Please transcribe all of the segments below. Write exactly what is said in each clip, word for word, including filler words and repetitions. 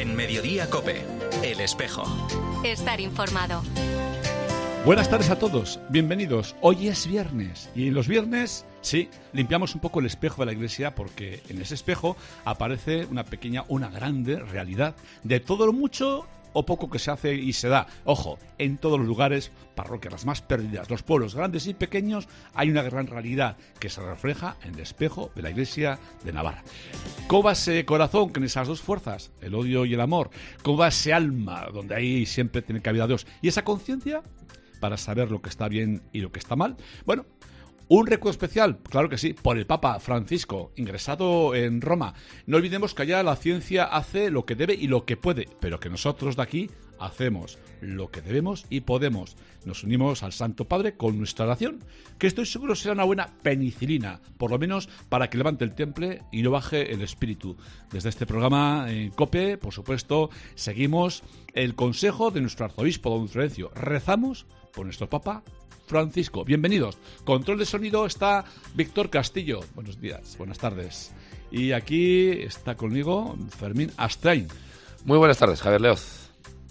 En Mediodía COPE, El Espejo. Estar informado. Buenas tardes a todos, bienvenidos. Hoy es viernes y en los viernes, sí, limpiamos un poco el espejo de la iglesia porque en ese espejo aparece una pequeña, una grande realidad de todo lo mucho o poco que se hace y se da. Ojo, en todos los lugares, parroquias las más perdidas, los pueblos grandes y pequeños, hay una gran realidad que se refleja en el espejo de la iglesia de Navarra. ¿Cómo va ese corazón con esas dos fuerzas, el odio y el amor? ¿Cómo va ese alma donde ahí siempre tiene cabida Dios? ¿Y esa conciencia para saber lo que está bien y lo que está mal? Bueno, un recuerdo especial, claro que sí, por el Papa Francisco, ingresado en Roma. No olvidemos que allá la ciencia hace lo que debe y lo que puede, pero que nosotros de aquí hacemos lo que debemos y podemos. Nos unimos al Santo Padre con nuestra oración, que estoy seguro será una buena penicilina, por lo menos para que levante el temple y no baje el espíritu. Desde este programa en COPE, por supuesto, seguimos el consejo de nuestro arzobispo, don Florencio. Rezamos por nuestro Papa Francisco. Bienvenidos. Control de sonido está Víctor Castillo. Buenos días, buenas tardes. Y aquí está conmigo Fermín Astrain. Muy buenas tardes, Javier Leoz.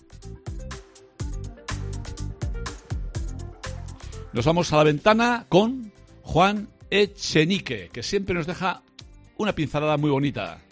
Nos vamos a la ventana con Juan Echenique, que siempre nos deja una pincelada muy bonita.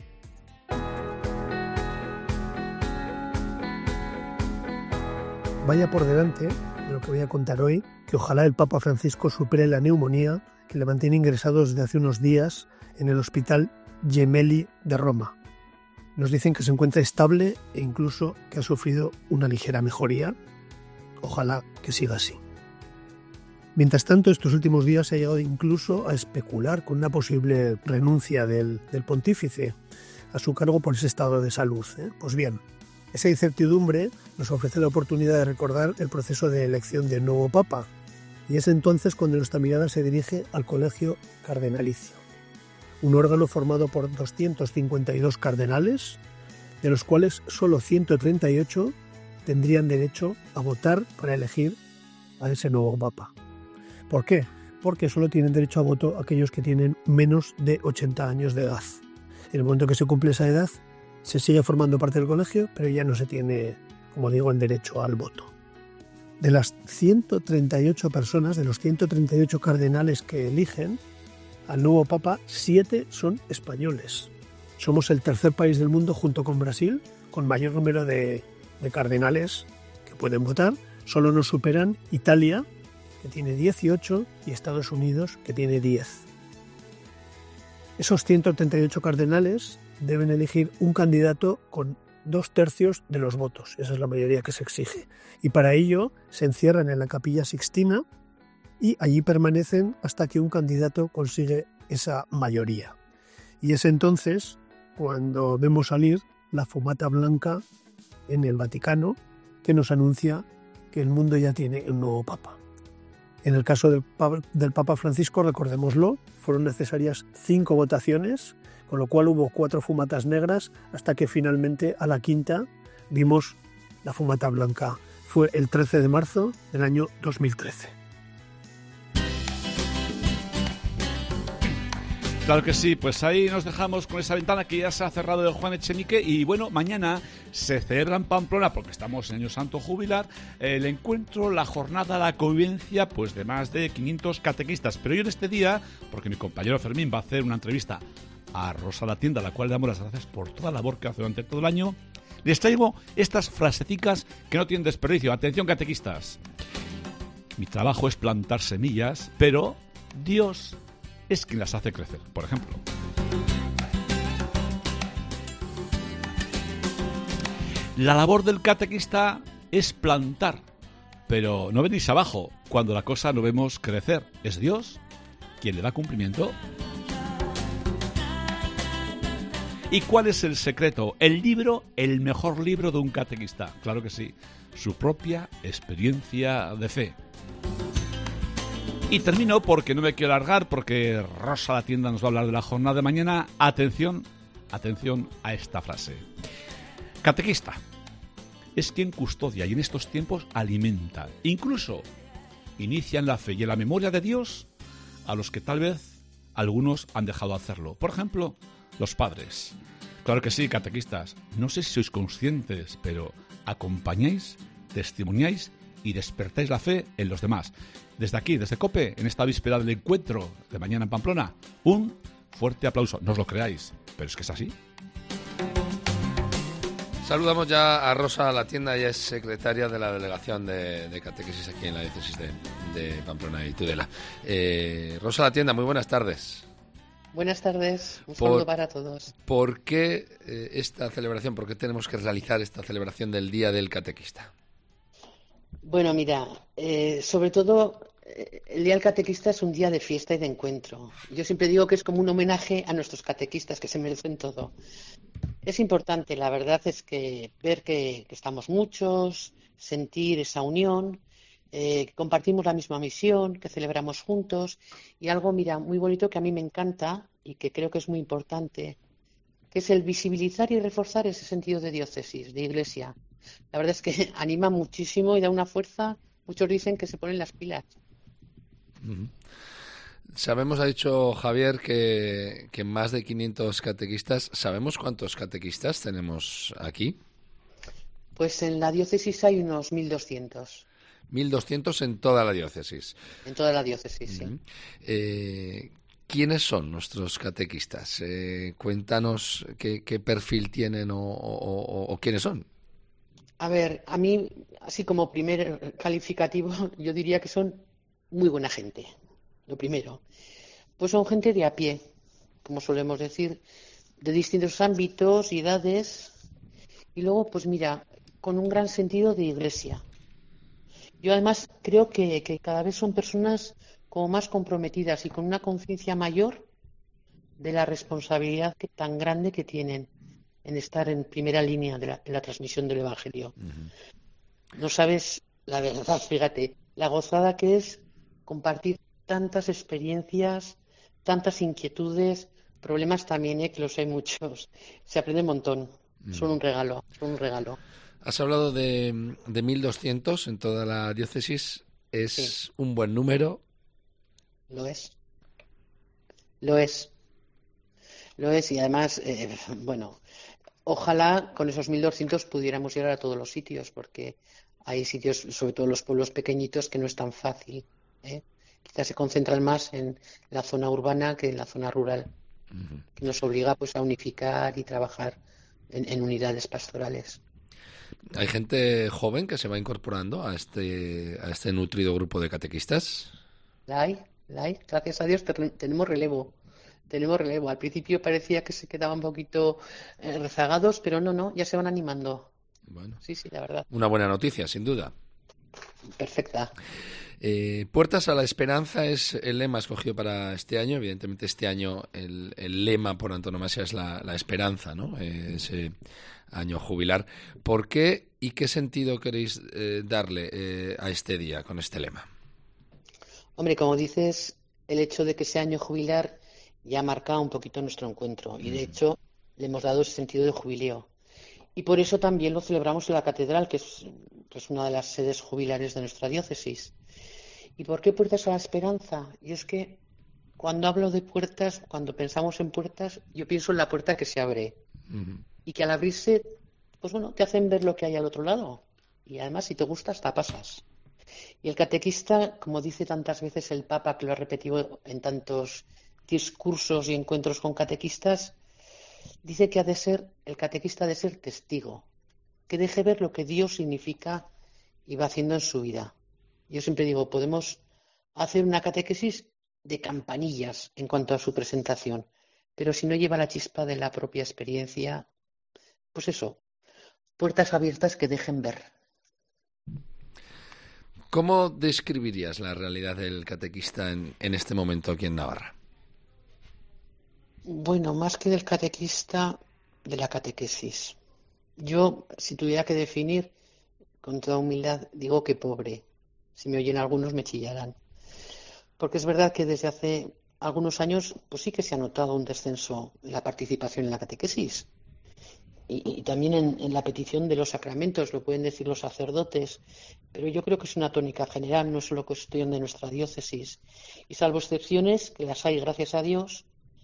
Vaya por delante de lo que voy a contar hoy, que ojalá el Papa Francisco supere la neumonía que le mantiene ingresado desde hace unos días en el Hospital Gemelli de Roma. Nos dicen que se encuentra estable e incluso que ha sufrido una ligera mejoría. Ojalá que siga así. Mientras tanto, estos últimos días se ha llegado incluso a especular con una posible renuncia del, del pontífice a su cargo por ese estado de salud, ¿eh? Pues bien, esa incertidumbre nos ofrece la oportunidad de recordar el proceso de elección del nuevo Papa, y es entonces cuando nuestra mirada se dirige al Colegio Cardenalicio, un órgano formado por doscientos cincuenta y dos cardenales, de los cuales solo ciento treinta y ocho tendrían derecho a votar para elegir a ese nuevo Papa. ¿Por qué? Porque solo tienen derecho a voto aquellos que tienen menos de ochenta años de edad. En el momento que se cumple esa edad, se sigue formando parte del colegio, pero ya no se tiene, como digo, el derecho al voto. De las ciento treinta y ocho personas, de los ciento treinta y ocho cardenales que eligen al nuevo Papa, siete son españoles. Somos el tercer país del mundo, junto con Brasil, con mayor número de, de cardenales que pueden votar. Solo nos superan Italia, que tiene dieciocho, y Estados Unidos, que tiene diez. Esos ciento treinta y ocho cardenales deben elegir un candidato con dos tercios de los votos. Esa es la mayoría que se exige. Y para ello se encierran en la Capilla Sixtina y allí permanecen hasta que un candidato consigue esa mayoría. Y es entonces cuando vemos salir la fumata blanca en el Vaticano, que nos anuncia que el mundo ya tiene un nuevo Papa. En el caso del Papa, del Papa Francisco, recordémoslo, fueron necesarias cinco votaciones, con lo cual hubo cuatro fumatas negras, hasta que finalmente a la quinta vimos la fumata blanca. Fue el trece de marzo del año dos mil trece. Claro que sí, pues ahí nos dejamos con esa ventana que ya se ha cerrado de Juan Echenique. Y bueno, mañana se celebra en Pamplona, porque estamos en Año Santo Jubilar, el encuentro, la jornada, la convivencia, pues de más de quinientos catequistas. Pero yo en este día, porque mi compañero Fermín va a hacer una entrevista a Rosa La Tienda, a la cual le damos las gracias por toda la labor que hace durante todo el año, les traigo estas frasecicas que no tienen desperdicio. Atención, catequistas. Mi trabajo es plantar semillas, pero Dios es quien las hace crecer, por ejemplo. La labor del catequista es plantar, pero no venís abajo cuando la cosa no vemos crecer. Es Dios quien le da cumplimiento. ¿Y cuál es el secreto? El libro, el mejor libro de un catequista. Claro que sí, su propia experiencia de fe. Y termino porque no me quiero alargar, porque Rosa La Tienda nos va a hablar de la jornada de mañana. Atención, atención a esta frase. Catequista es quien custodia y en estos tiempos alimenta, incluso inicia en la fe y en la memoria de Dios a los que tal vez algunos han dejado de hacerlo. Por ejemplo, los padres. Claro que sí, catequistas. No sé si sois conscientes, pero acompañáis, testimoniáis y despertáis la fe en los demás. Desde aquí, desde COPE, en esta víspera del encuentro de mañana en Pamplona, un fuerte aplauso. No os lo creáis, pero es que es así. Saludamos ya a Rosa La Tienda, ella es secretaria de la Delegación de, de Catequesis aquí en la diócesis de, de Pamplona y Tudela. Eh, Rosa La Tienda, muy buenas tardes. Buenas tardes, un saludo para todos. ¿Por qué eh, esta celebración? ¿Por qué tenemos que realizar esta celebración del Día del Catequista? Bueno, mira, eh, sobre todo eh, el Día del Catequista es un día de fiesta y de encuentro. Yo siempre digo que es como un homenaje a nuestros catequistas, que se merecen todo. Es importante, la verdad es que ver que, que estamos muchos, sentir esa unión, eh, que compartimos la misma misión, que celebramos juntos, y algo, mira, muy bonito que a mí me encanta y que creo que es muy importante, que es el visibilizar y reforzar ese sentido de diócesis, de iglesia. La verdad es que anima muchísimo y da una fuerza. Muchos dicen que se ponen las pilas. Uh-huh. Sabemos, ha dicho Javier, que, que más de quinientos catequistas. ¿Sabemos cuántos catequistas tenemos aquí? Pues en la diócesis hay unos mil doscientos. mil doscientos en toda la diócesis. En toda la diócesis, uh-huh. sí. Eh, ¿Quiénes son nuestros catequistas? Eh, cuéntanos qué, qué perfil tienen o, o, o, o quiénes son. A ver, a mí, así como primer calificativo, yo diría que son muy buena gente. Lo primero, pues son gente de a pie, como solemos decir, de distintos ámbitos y edades, y luego, pues mira, con un gran sentido de iglesia. Yo además creo que, que cada vez son personas como más comprometidas y con una conciencia mayor de la responsabilidad que, tan grande que tienen en estar en primera línea de la, de la transmisión del Evangelio. Uh-huh. No sabes la verdad, fíjate, la gozada que es compartir tantas experiencias, tantas inquietudes, problemas también, ¿eh? Que los hay muchos. Se aprende un montón. Mm. Son un regalo, son un regalo. Has hablado de, de mil doscientos en toda la diócesis. ¿Es sí. un buen número? Lo es. Lo es. Lo es y además, eh, bueno, ojalá con esos mil doscientos pudiéramos llegar a todos los sitios, porque hay sitios, sobre todo los pueblos pequeñitos, que no es tan fácil, ¿eh? Quizás se concentran más en la zona urbana que en la zona rural, uh-huh. que nos obliga pues a unificar y trabajar en, en unidades pastorales. ¿Hay gente joven que se va incorporando a este a este nutrido grupo de catequistas? La hay, la hay. Gracias a Dios tenemos relevo. Tenemos relevo. Al principio parecía que se quedaban un poquito eh, rezagados, pero no, no, ya se van animando. Bueno, sí, sí, la verdad. Una buena noticia, sin duda. Perfecta. Eh, Puertas a la Esperanza es el lema escogido para este año. Evidentemente este año el, el lema por antonomasia es la, la esperanza, ¿no? Eh, ese año jubilar. ¿Por qué y qué sentido queréis eh, darle eh, a este día con este lema? Hombre, como dices, el hecho de que sea año jubilar ya ha marcado un poquito nuestro encuentro y de hecho le hemos dado ese sentido de jubileo. Y por eso también lo celebramos en la catedral, que es, que es una de las sedes jubilares de nuestra diócesis. ¿Y por qué Puertas a la Esperanza? Y es que cuando hablo de puertas, cuando pensamos en puertas, yo pienso en la puerta que se abre. Uh-huh. Y que al abrirse, pues bueno, te hacen ver lo que hay al otro lado. Y además, si te gusta, hasta pasas. Y el catequista, como dice tantas veces el Papa, que lo ha repetido en tantos discursos y encuentros con catequistas, dice que ha de ser, el catequista ha de ser testigo, que deje ver lo que Dios significa y va haciendo en su vida. Yo siempre digo, podemos hacer una catequesis de campanillas en cuanto a su presentación, pero si no lleva la chispa de la propia experiencia, pues eso, puertas abiertas que dejen ver. ¿Cómo describirías la realidad del catequista en, en este momento aquí en Navarra? Bueno, más que del catequista, de la catequesis. Yo, si tuviera que definir, con toda humildad, digo que pobre. Si me oyen algunos me chillarán. Porque es verdad que desde hace algunos años pues sí que se ha notado un descenso en la participación en la catequesis. Y, y también en, en la petición de los sacramentos, lo pueden decir los sacerdotes. Pero yo creo que es una tónica general, no es solo cuestión de nuestra diócesis. Y salvo excepciones, que las hay gracias a Dios,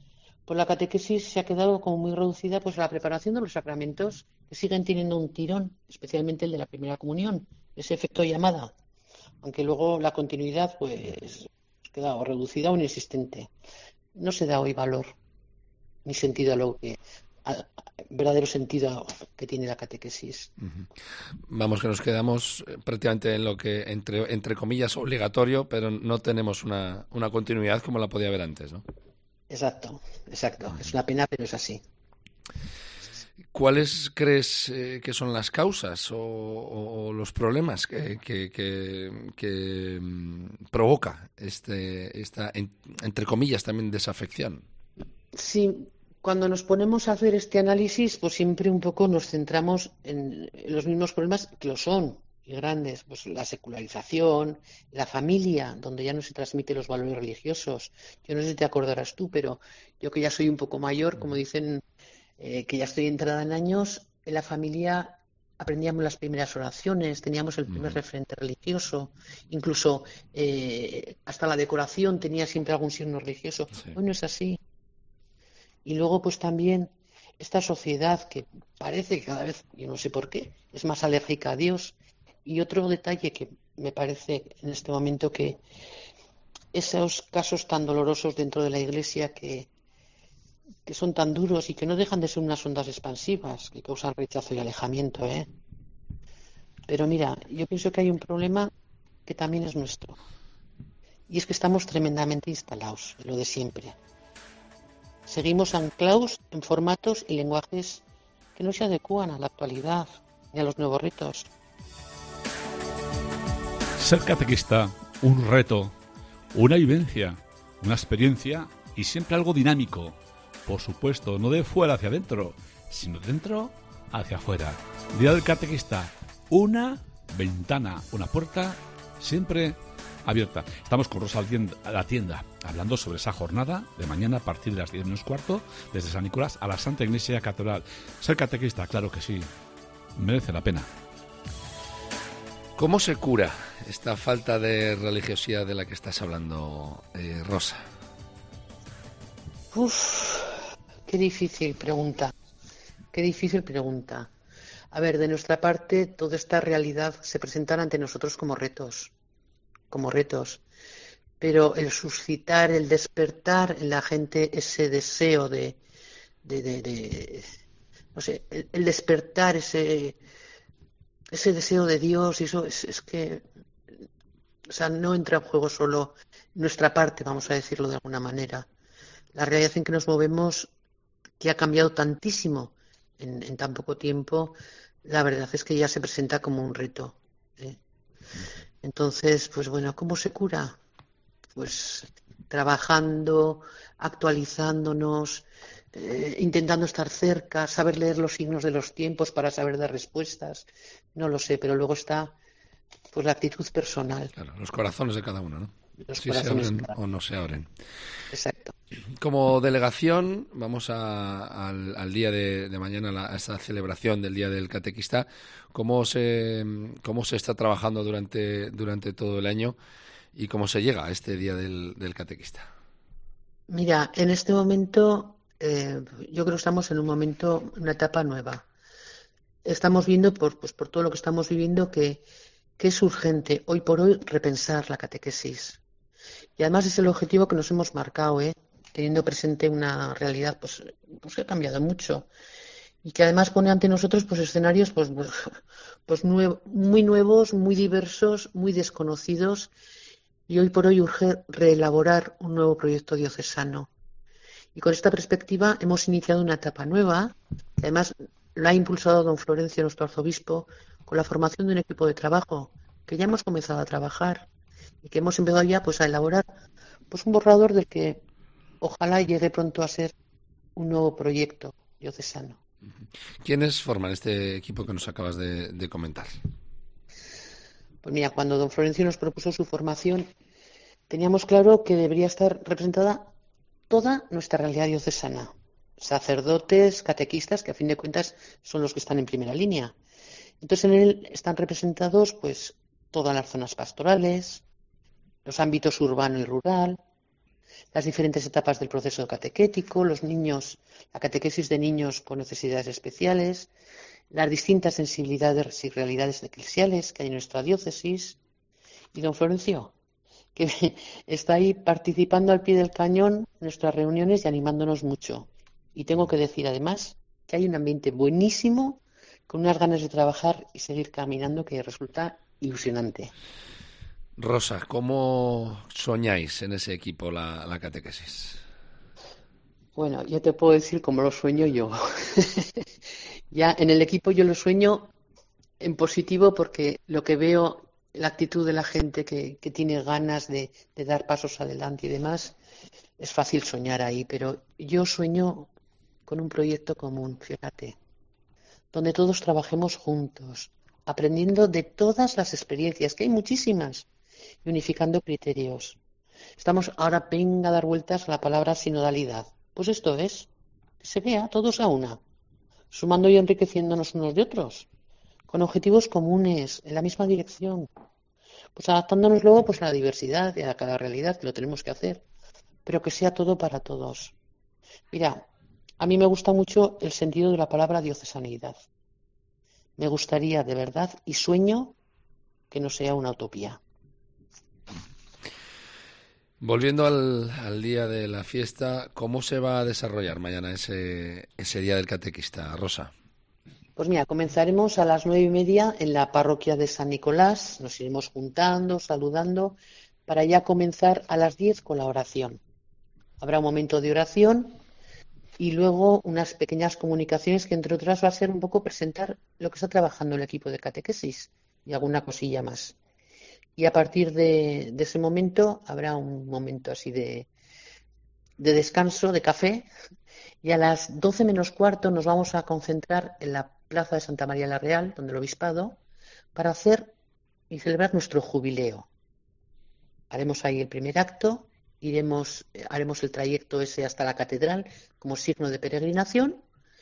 pues la catequesis se ha quedado como muy reducida pues a la preparación de los sacramentos, que siguen teniendo un tirón, especialmente el de la primera comunión, ese efecto llamada, aunque luego la continuidad pues ha quedado reducida o inexistente. No se da hoy valor ni sentido a lo que al verdadero sentido que tiene la catequesis. Uh-huh. Vamos, que nos quedamos prácticamente en lo que entre entre comillas obligatorio, pero no tenemos una, una continuidad como la podía haber antes, ¿no? Exacto, exacto. Uh-huh. Es una pena, pero es así. ¿Cuáles crees eh, que son las causas o, o, o los problemas que, que, que, que um, provoca este esta en, entre comillas también desafección? Sí. Cuando nos ponemos a hacer este análisis, pues siempre un poco nos centramos en los mismos problemas que lo son, y grandes, pues la secularización, la familia, donde ya no se transmiten los valores religiosos. Yo no sé si te acordarás tú, pero yo que ya soy un poco mayor, como dicen, eh, que ya estoy entrada en años, en la familia aprendíamos las primeras oraciones, teníamos el primer referente religioso, incluso eh, hasta la decoración tenía siempre algún signo religioso. Sí. Hoy no es así. Y luego, pues también esta sociedad que parece que cada vez, yo no sé por qué, es más alérgica a Dios. Y otro detalle que me parece en este momento, que esos casos tan dolorosos dentro de la Iglesia que, que son tan duros y que no dejan de ser unas ondas expansivas que causan rechazo y alejamiento, ¿eh? Pero mira, yo pienso que hay un problema que también es nuestro. Y es que estamos tremendamente instalados en lo de siempre. Seguimos anclados en formatos y lenguajes que no se adecúan a la actualidad ni a los nuevos retos. Ser catequista, un reto, una vivencia, una experiencia y siempre algo dinámico. Por supuesto, no de fuera hacia adentro, sino de dentro hacia afuera. Día del catequista, una ventana, una puerta siempre abierta. Estamos con Rosa a la tienda, hablando sobre esa jornada de mañana a partir de las diez menos cuarto, desde San Nicolás a la Santa Iglesia Catedral. Ser catequista, claro que sí, merece la pena. ¿Cómo se cura esta falta de religiosidad de la que estás hablando, eh, Rosa? Uf, qué difícil pregunta, qué difícil pregunta. A ver, de nuestra parte, toda esta realidad se presenta ante nosotros como retos. como retos, pero el suscitar, el despertar en la gente ese deseo de, de, de, de no sé, el, el despertar ese ese deseo de Dios, y eso es, es que, o sea, no entra en juego solo nuestra parte, vamos a decirlo de alguna manera. La realidad en que nos movemos, que ha cambiado tantísimo en, en tan poco tiempo, la verdad es que ya se presenta como un reto, ¿eh? Entonces, pues bueno, ¿cómo se cura? Pues trabajando, actualizándonos, eh, intentando estar cerca, saber leer los signos de los tiempos para saber dar respuestas. No lo sé, pero luego está pues la actitud personal. Claro, los corazones de cada uno, ¿no? Los si se abren o no se abren. Exacto. Como delegación, vamos a, al, al día de, de mañana, la, a esta celebración del Día del Catequista. ¿Cómo se, cómo se está trabajando durante, durante todo el año y cómo se llega a este Día del, del Catequista? Mira, en este momento eh, yo creo que estamos en un momento, una etapa nueva. Estamos viendo, por, pues, por todo lo que estamos viviendo, que, que es urgente hoy por hoy repensar la catequesis. Y además es el objetivo que nos hemos marcado, ¿eh? Teniendo presente una realidad pues, pues que ha cambiado mucho y que además pone ante nosotros pues escenarios pues, pues nuevo, muy nuevos, muy diversos, muy desconocidos, y hoy por hoy urge reelaborar un nuevo proyecto diocesano. Y con esta perspectiva hemos iniciado una etapa nueva, que además lo ha impulsado don Florencio, nuestro arzobispo, con la formación de un equipo de trabajo que ya hemos comenzado a trabajar y que hemos empezado ya pues a elaborar pues un borrador del que ojalá llegue pronto a ser un nuevo proyecto diocesano. ¿Quiénes forman este equipo que nos acabas de, de comentar? Pues mira, cuando don Florencio nos propuso su formación, teníamos claro que debería estar representada toda nuestra realidad diocesana. Sacerdotes, catequistas, que a fin de cuentas son los que están en primera línea. Entonces en él están representados pues todas las zonas pastorales, los ámbitos urbano y rural, las diferentes etapas del proceso catequético, los niños, la catequesis de niños con necesidades especiales, las distintas sensibilidades y realidades eclesiales que hay en nuestra diócesis. Y don Florencio, que está ahí participando al pie del cañón en nuestras reuniones y animándonos mucho. Y tengo que decir además que hay un ambiente buenísimo, con unas ganas de trabajar y seguir caminando que resulta ilusionante. Rosa, ¿cómo soñáis en ese equipo la, la catequesis? Bueno, yo te puedo decir cómo lo sueño yo. Ya en el equipo yo lo sueño en positivo porque lo que veo, la actitud de la gente que, que tiene ganas de, de dar pasos adelante y demás, es fácil soñar ahí, pero yo sueño con un proyecto común, fíjate, donde todos trabajemos juntos, aprendiendo de todas las experiencias, que hay muchísimas, y unificando criterios. Estamos ahora, venga a dar vueltas a la palabra sinodalidad. Pues esto es, que se vea todos a una, sumando y enriqueciéndonos unos de otros, con objetivos comunes, en la misma dirección, pues adaptándonos luego pues a la diversidad y a cada realidad, que lo tenemos que hacer, pero que sea todo para todos. Mira, a mí me gusta mucho el sentido de la palabra diocesanidad. Me gustaría de verdad y sueño que no sea una utopía. Volviendo al, al día de la fiesta, ¿cómo se va a desarrollar mañana ese, ese día del catequista, Rosa? Pues mira, comenzaremos a las nueve y media en la parroquia de San Nicolás. Nos iremos juntando, saludando, para ya comenzar a las diez con la oración. Habrá un momento de oración y luego unas pequeñas comunicaciones que, entre otras, va a ser un poco presentar lo que está trabajando el equipo de catequesis y alguna cosilla más. Y a partir de, de ese momento habrá un momento así de, de descanso, de café, y a las doce menos cuarto nos vamos a concentrar en la plaza de Santa María la Real, donde el obispado, para hacer y celebrar nuestro jubileo. Haremos ahí el primer acto, iremos, haremos el trayecto ese hasta la catedral como signo de peregrinación,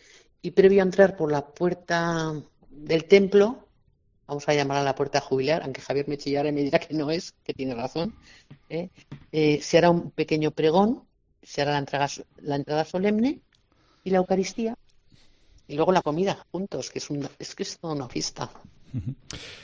y previo a entrar por la puerta del templo, vamos a llamar a la puerta jubilar, aunque Javier me chillara y me dirá que no es, que tiene razón, ¿eh? Eh, se hará un pequeño pregón, se hará la entrada, la entrada solemne y la Eucaristía, y luego la comida juntos, que es, un, es que es toda una fiesta. Uh-huh.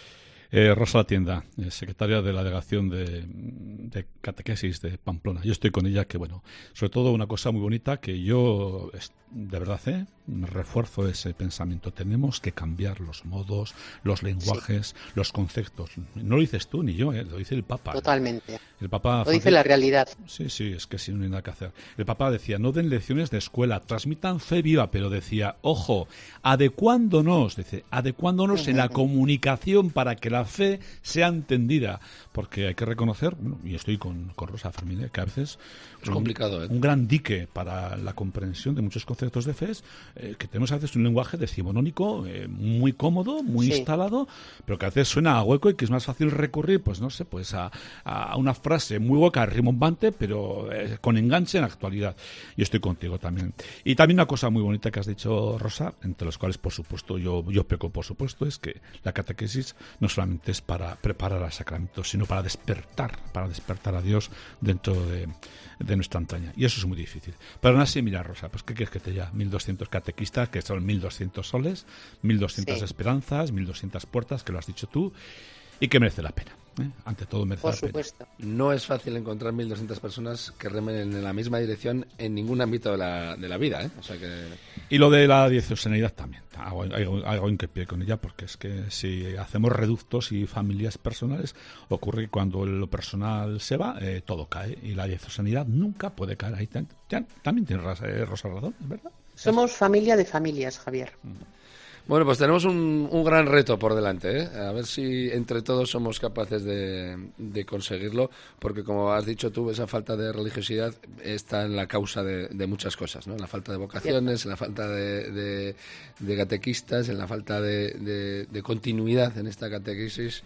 Eh, Rosa Latienda, eh, secretaria de la delegación de, de catequesis de Pamplona. Yo estoy con ella, que bueno, sobre todo una cosa muy bonita que yo, de verdad, eh, me refuerzo ese pensamiento. Tenemos que cambiar los modos, los lenguajes, sí. los conceptos. No lo dices tú ni yo, eh, lo dice el Papa. Totalmente. El, el Papa lo dice la realidad. Sí, sí, es que sí, no hay nada que hacer. El Papa decía, no den lecciones de escuela, transmitan fe viva, pero decía, ojo, adecuándonos, dice, adecuándonos uh-huh. en la comunicación para que la La fe sea entendida, porque hay que reconocer, bueno, y estoy con, con Rosa Fermín, que a veces es un, complicado, ¿eh? un gran dique para la comprensión de muchos conceptos de fe, eh, que tenemos a veces un lenguaje decimonónico eh, muy cómodo, muy sí. instalado, pero que a veces suena a hueco y que es más fácil recurrir, pues no sé, pues a, a una frase muy hueca, rimbombante, pero eh, con enganche en la actualidad. Y estoy contigo también. Y también una cosa muy bonita que has dicho, Rosa, entre los cuales, por supuesto, yo, yo peco, por supuesto, es que la catequesis no solamente es para preparar al sacramento, sino para despertar, para despertar a Dios dentro de, de nuestra entraña. Y eso es muy difícil. Pero aún así, mira, Rosa, pues ¿qué quieres que te diga? mil doscientos catequistas, que son mil doscientos soles, mil doscientas sí. esperanzas, mil doscientas puertas, que lo has dicho tú, y que merece la pena. ¿eh? Ante todo merece Por la supuesto. pena. No es fácil encontrar mil doscientas personas que remen en la misma dirección en ningún ámbito de la, de la vida, ¿eh? O sea que... Y lo de la diocesanidad también. Hago, hago, hago hincapié con ella, porque es que si hacemos reductos y familias personales, ocurre que cuando lo personal se va, eh, todo cae. Y la diocesanidad nunca puede caer ahí. Ya, también tiene eh, Rosa razón, ¿es verdad? Somos familia de familias, Javier. Bueno, pues tenemos un, un gran reto por delante, ¿eh? A ver si entre todos somos capaces de, de conseguirlo, porque como has dicho tú, esa falta de religiosidad está en la causa de, de muchas cosas, ¿no? En la falta de vocaciones, en la falta de, de, de catequistas, en la falta de, de, de continuidad en esta catequesis.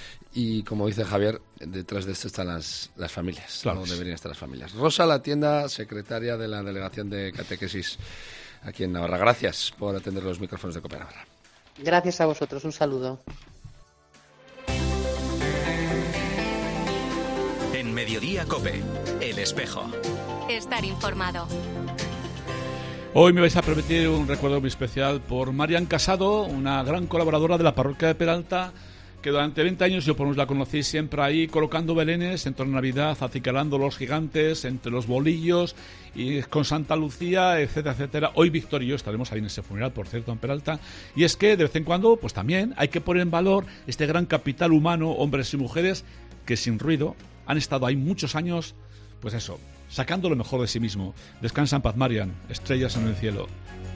Y como dice Javier, detrás de esto están las, las familias, claro, no deberían estar las familias. Rosa Latienda, secretaria de la Delegación de Catequesis aquí en Navarra. Gracias por atender los micrófonos de COPE Navarra. Gracias a vosotros, un saludo. En Mediodía COPE, El Espejo. Estar informado. Hoy me vais a permitir un recuerdo muy especial por Marian Casado, una gran colaboradora de la parroquia de Peralta, que durante veinte años yo por lo menos la conocí siempre ahí colocando belenes en torno a Navidad, acicalando los gigantes entre los bolillos y con Santa Lucía, etcétera, etcétera. Hoy Víctor y yo estaremos ahí en ese funeral, por cierto, en Peralta. Y es que de vez en cuando, pues también hay que poner en valor este gran capital humano, hombres y mujeres, que sin ruido han estado ahí muchos años, pues eso, sacando lo mejor de sí mismo. Descansa en paz, Marian, estrellas en el cielo.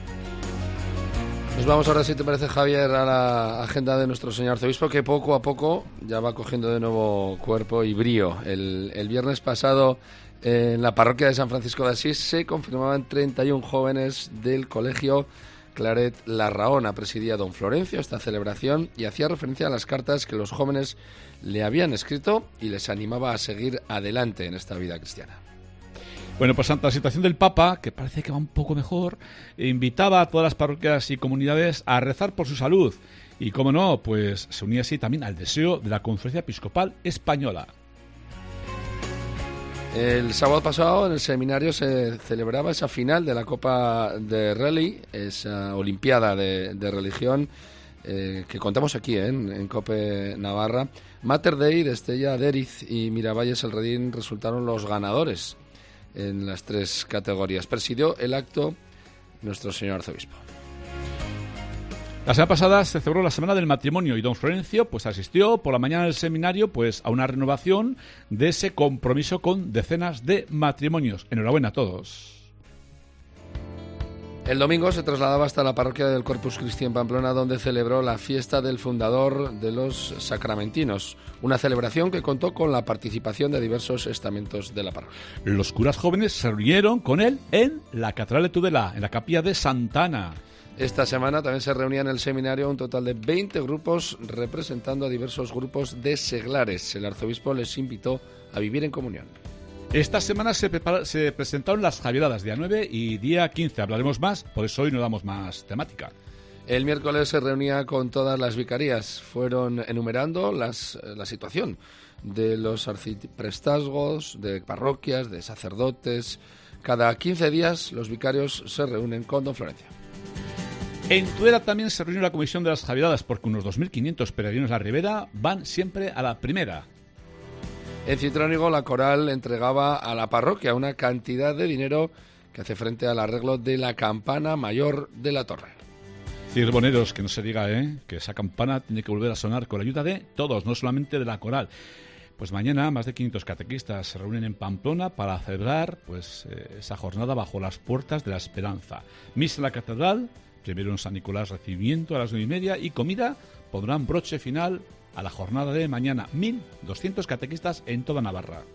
Nos vamos ahora, si te parece, Javier, a la agenda de nuestro señor arzobispo, que poco a poco ya va cogiendo de nuevo cuerpo y brío. El, el viernes pasado, eh, en la parroquia de San Francisco de Asís, se confirmaban treinta y uno jóvenes del colegio Claret Larraona. Presidía don Florencio esta celebración y hacía referencia a las cartas que los jóvenes le habían escrito y les animaba a seguir adelante en esta vida cristiana. Bueno, pues ante la situación del Papa, que parece que va un poco mejor, invitaba a todas las parroquias y comunidades a rezar por su salud. Y, como no, pues se unía así también al deseo de la Conferencia Episcopal Española. El sábado pasado en el seminario se celebraba esa final de la Copa de Rally, esa Olimpiada de, de Religión, eh, que contamos aquí eh, en, en COPE Navarra. Mater Dei, Estella Deriz y Miravalles el Redín resultaron los ganadores en las tres categorías. Presidió el acto nuestro señor arzobispo. La semana pasada se celebró la Semana del Matrimonio y don Florencio pues asistió por la mañana del seminario pues a una renovación de ese compromiso con decenas de matrimonios. Enhorabuena a todos. El domingo se trasladaba hasta la parroquia del Corpus Christi en Pamplona, donde celebró la fiesta del fundador de los sacramentinos, una celebración que contó con la participación de diversos estamentos de la parroquia. Los curas jóvenes se reunieron con él en la Catedral de Tudela, en la capilla de Santa Ana. Esta semana también se reunía en el seminario un total de veinte grupos representando a diversos grupos de seglares. El arzobispo les invitó a vivir en comunión. Esta semana se, prepara, se presentaron las Javieradas, día nueve y día quince. Hablaremos más, por eso hoy no damos más temática. El miércoles se reunía con todas las vicarías. Fueron enumerando las, la situación de los arciprestazgos, de parroquias, de sacerdotes. Cada quince días los vicarios se reúnen con don Florencio. En Tudela también se reunió la comisión de las Javieradas, porque unos dos mil quinientos peregrinos a la Ribera van siempre a la primera. En Cintrónigo, la coral entregaba a la parroquia una cantidad de dinero que hace frente al arreglo de la campana mayor de la torre. Cirboneros, que no se diga, ¿eh? que esa campana tiene que volver a sonar con la ayuda de todos, no solamente de la coral. Pues mañana más de quinientos catequistas se reúnen en Pamplona para celebrar pues, eh, esa jornada bajo las puertas de la esperanza. Misa en la catedral, primero en San Nicolás recibimiento a las nueve y media y comida, pondrán broche final a la jornada de mañana. mil doscientos catequistas en toda Navarra.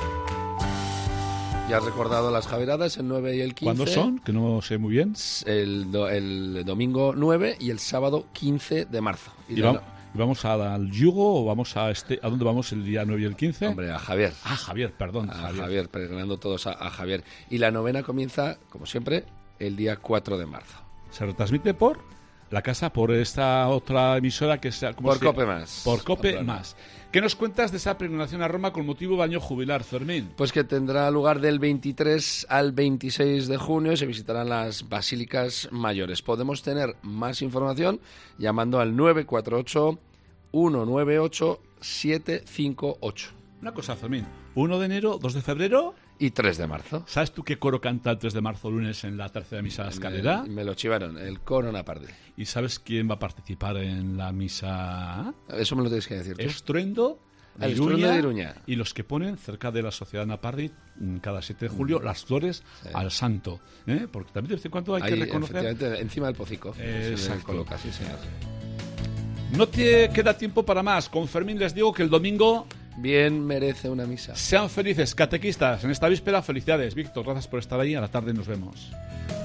Ya has recordado las Javieradas, el nueve y el quince. ¿Cuándo son? Que no sé muy bien. El, do, el domingo nueve y el sábado quince de marzo. ¿Y, y, va, ¿y vamos a, al yugo o vamos a este? ¿A dónde vamos el día nueve y el quince? Hombre, a Javier. Ah, Javier, perdón. A Javier, Javier peregrinando todos a, a Javier. Y la novena comienza, como siempre, el día cuatro de marzo. Se retransmite por la casa, por esta otra emisora que sea... Por se, Cope Más. Por Cope Más. ¿Qué nos cuentas de esa peregrinación a Roma con motivo del año jubilar, Fermín? Pues que tendrá lugar del veintitrés al veintiséis de junio y se visitarán las basílicas mayores. Podemos tener más información llamando al nueve cuatro ocho, uno nueve ocho, siete cinco ocho. Una cosa, Fermín. uno de enero, dos de febrero... Y tres de marzo. ¿Sabes tú qué coro canta el tres de marzo lunes en la tercera misa de la escalera? Me, me lo chivaron, el coro Napardi. ¿Y sabes quién va a participar en la misa? Eso me lo tienes que decir tú. Estruendo de, el Iruña, Estruendo de Iruña. Y los que ponen cerca de la Sociedad Napardi cada siete de julio mm. las flores sí. al santo. ¿eh? Porque también de vez en cuando hay Ahí, que reconocer... Efectivamente, encima del pocico. Eh, se exacto. Coloca, sí, señor. No te queda tiempo para más. Con Fermín les digo que el domingo... Bien merece una misa. Sean felices, catequistas. En esta víspera, felicidades. Víctor, gracias por estar ahí. A la tarde nos vemos.